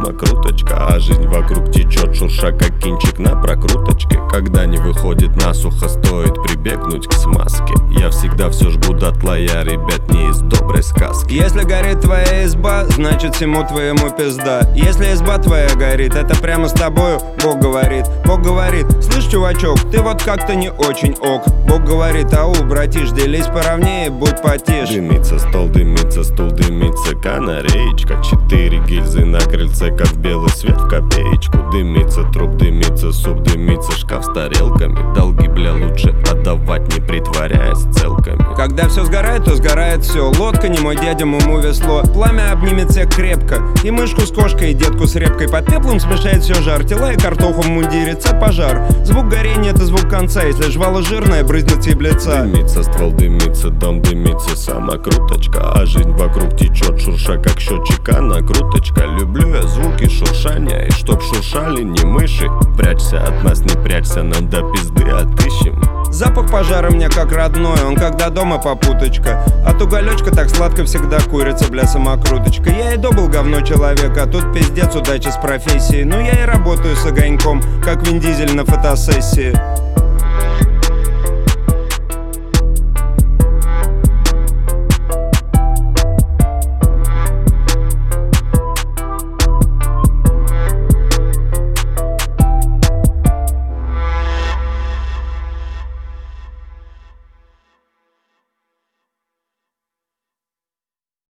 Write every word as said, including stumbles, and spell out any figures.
самокруточка, а жизнь вокруг течет, шурша как кинчик на прокруточке. Когда не выходит насухо, стоит прибегнуть к смазке. Я всегда все жгу дотла, я, ребят, не из доброй сказки. Если горит твоя изба, значит всему твоему пизда. Если изба твоя горит, это прямо с тобою Бог говорит. Бог говорит: слышь, чувачок, ты вот как-то не очень ок. Бог говорит: ау, братиш, делись поровнее, будь потише. Дымится стол, дымится стул, дымится канареечка. Четыре гильзы на крыльце, как белый свет в копеечку. Дымится труп, дымится суп, дымится шкаф с тарелками. Долги, бля, лучше отдавать, не притворяясь целками. Когда все сгорает, то сгорает все. Лодка не мой дядя, муму весло. Пламя обнимет всех крепко. И мышку с кошкой, и детку с репкой. Под пеплом смешает все жар. Тела и картоху в мундире, це пожар. Звук горения — это звук конца. Если жвало жирное, брызнет тебе в лица. Дымится ствол, дымится дом, дымится самокруточка, а жизнь вокруг течет, шурша как счетчика накруточка. Люблю я звуки шуршания, и чтоб шуршали не мыши. Прячься от нас, не прячься, нам до пизды отыщем. Запах пожара мне как родной, он когда дома попуточка. От уголечка так сладко всегда курица, бля, самокруточка. Я и до был говно человек, а тут пиздец, удача с профессией. Ну я и работаю с огоньком, как Вин Дизель на фотосессии.